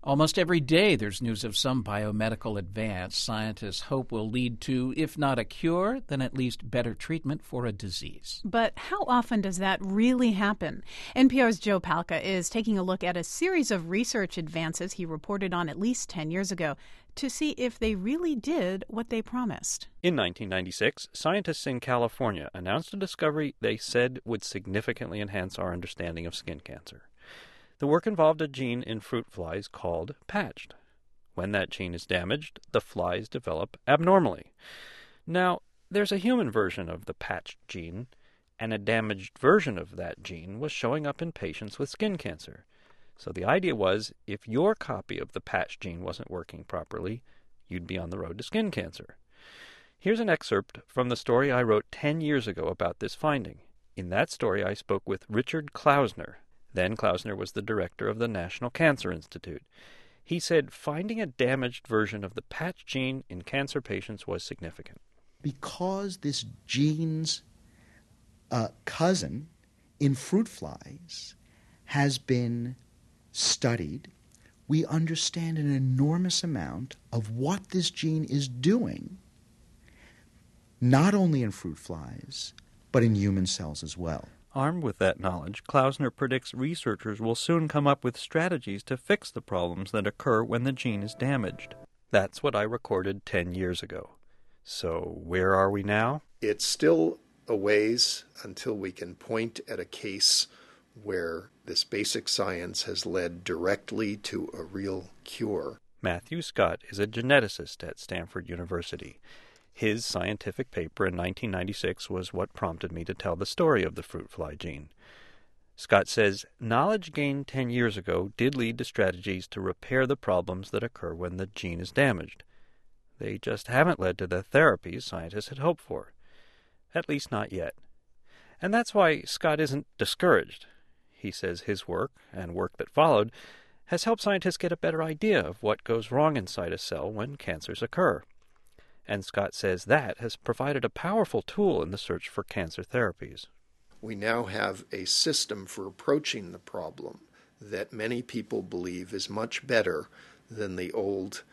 Almost every day there's news of some biomedical advance scientists hope will lead to, if not a cure, then at least better treatment for a disease. But how often does that really happen? NPR's Joe Palca is taking a look at a series of research advances he reported on at least 10 years ago to see if they really did what they promised. In 1996, scientists in California announced a discovery they said would significantly enhance our understanding of skin cancer. The work involved a gene in fruit flies called patched. When that gene is damaged, the flies develop abnormally. Now, there's a human version of the patched gene, and a damaged version of that gene was showing up in patients with skin cancer. So the idea was, if your copy of the patched gene wasn't working properly, you'd be on the road to skin cancer. Here's an excerpt from the story I wrote 10 years ago about this finding. In that story, I spoke with Richard Klausner. Then Klausner was the director of the National Cancer Institute. He said finding a damaged version of the patched gene in cancer patients was significant. Because this gene's cousin in fruit flies has been studied, we understand an enormous amount of what this gene is doing, not only in fruit flies, but in human cells as well. Armed with that knowledge, Klausner predicts researchers will soon come up with strategies to fix the problems that occur when the gene is damaged. That's what I recorded 10 years ago. So where are we now? It's still a ways until we can point at a case where this basic science has led directly to a real cure. Matthew Scott is a geneticist at Stanford University. His scientific paper in 1996 was what prompted me to tell the story of the fruit fly gene. Scott says knowledge gained 10 years ago did lead to strategies to repair the problems that occur when the gene is damaged. They just haven't led to the therapies scientists had hoped for. At least not yet. And that's why Scott isn't discouraged. He says his work, and work that followed, has helped scientists get a better idea of what goes wrong inside a cell when cancers occur. And Scott says that has provided a powerful tool in the search for cancer therapies. We now have a system for approaching the problem that many people believe is much better than the old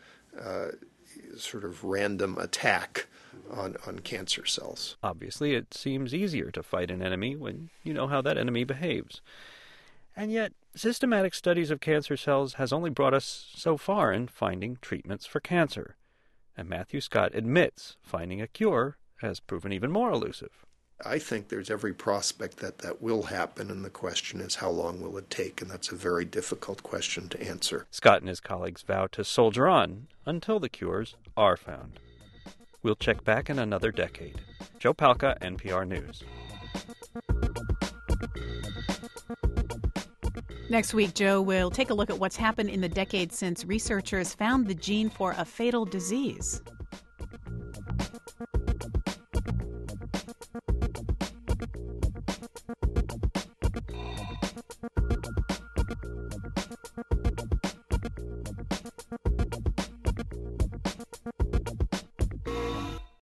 sort of random attack on cancer cells. Obviously, it seems easier to fight an enemy when you know how that enemy behaves. And yet, systematic studies of cancer cells has only brought us so far in finding treatments for cancer. And Matthew Scott admits finding a cure has proven even more elusive. I think there's every prospect that will happen, and the question is how long will it take, and that's a very difficult question to answer. Scott and his colleagues vow to soldier on until the cures are found. We'll check back in another decade. Joe Palca, NPR News. Next week, Joe will take a look at what's happened in the decade since researchers found the gene for a fatal disease.